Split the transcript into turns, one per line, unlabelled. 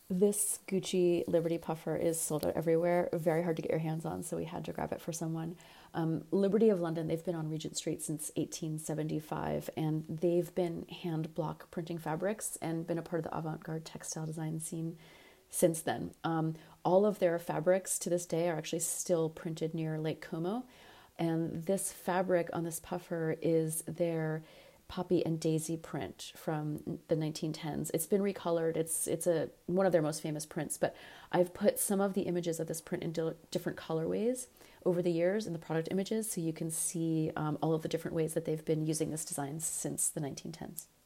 This Gucci Liberty puffer is sold out everywhere, very hard to get your hands on, so we had to grab it for someone. Liberty of London, they've been on Regent Street since 1875, and they've been hand block printing fabrics and been a part of the avant-garde textile design scene since then. All of their fabrics to this day are actually still printed near Lake Como, and this fabric on this puffer is their poppy and daisy print from the 1910s. It's been recolored. It's a one of their most famous prints, but I've put some of the images of this print in different colorways over the years in the product images, so you can see all of the different ways that they've been using this design since the 1910s.